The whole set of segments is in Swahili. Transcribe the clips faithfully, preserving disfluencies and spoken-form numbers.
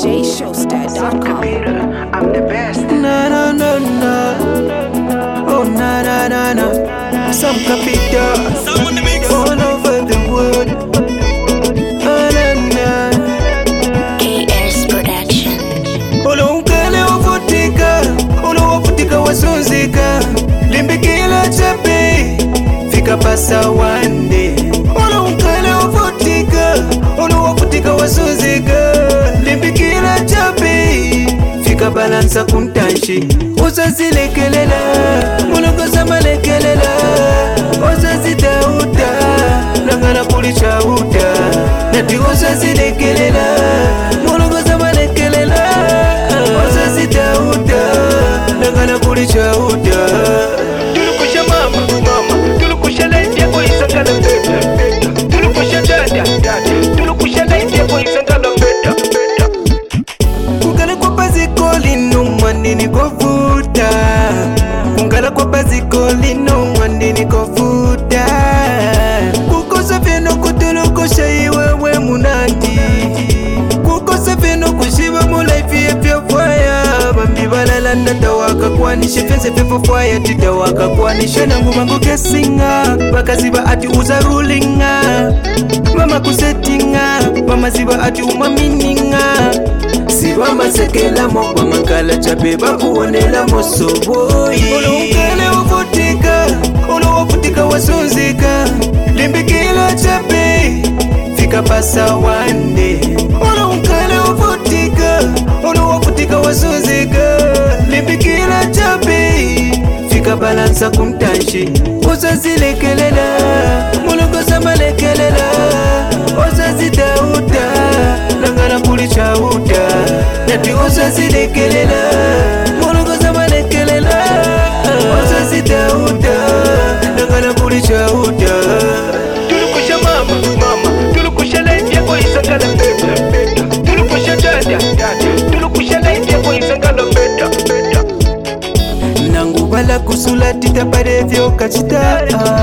j showstar dot com. I'm the best. Na na na na. Oh na na na na. Some capital all over the world. Na na na. K S Production. Olo unkale uvutika, olo uvutika wasunzika. Limbikila chape, fika pasa one day. Olo unkale uvutika, olo uvutika wasunzika. Limbikila chape, fika balansa kumtanshi. Usazilekelela, munukosa malekelela. Usazidauta, nangana kulicha uta. Nati usazilekelela, munukosa malekelela. Usazidauta, nangana kulicha uta. Tulukusha mama, mama. Tulukusha lady boy sangala beta, beta. Tulukusha dada, dada. Tulukusha lady boy sangala beta, beta. Kungala kwa baziko lino mwandini kofuta. Kungala kwa baziko lino mwandini kofuta. Kukosa vino kutulukusha iwewe munandi. Kukosa vino kushiba mulaifi efya faya. Bambi balala natawaka kwanishe fense fefo faya. Titawaka kwanishe nangu mangu kesinga. Bakaziba ati uza rulinga. Mama kusetinga. Mama ziba ati umamininga. Siba masekela mokwa makala chape bakuonela mosoboi. Olo unkale uvutika, olo uvutika wasunzika. Limbikila chape, fika pasa one day. Olo unkale uvutika, olo uvutika wasunzika. Limbikila chape, fika balansa kumtanshi. Usazilekelela, munukosa malekelela. Usazidauta, nangana kulicha uta. Nati usazilekelela, munukosa malekelela. Usazidauta, nangana kulicha uta. Tulukusha mama, mama. Tulukusha lady boy sangala beta, beta. Tulukusha dada, dada. Tulukusha lady boy sangala beta, beta. Nangu bala kusula titapare vyo kachita.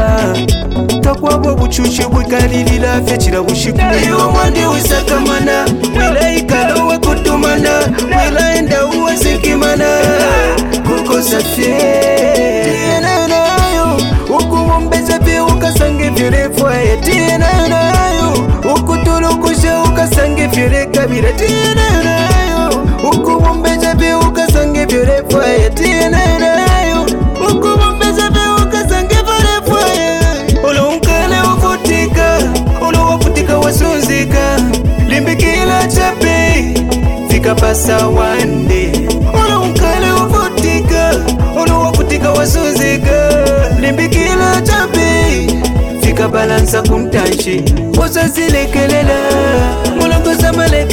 Takwabo buchushi bwikalilila fechira bushiku. Iyo mwandi usakamana, wila ikalo we kutumana. Wila enda uwe sikimana, kukosa fye. Tiena nayo, ukuwombeza vye ukasange vyore fwaye. Tiena nayo, ukutulukusha ukasange vyore kabira. Tiena nayo, ukuwombeza vye ukasange vyore fwaye. Tiena nayo, ukuwombeza vye ukasange vyore fwaye. Olo unkale uvutika, olo uvutika wasunzika. Limbikila chape, fika pasa one day. Olo unkale uvutika, olo uvutika wasunzika. Limbikila chape, fika balansa kumtanshi. Usazilekelela, munukosa malekelela.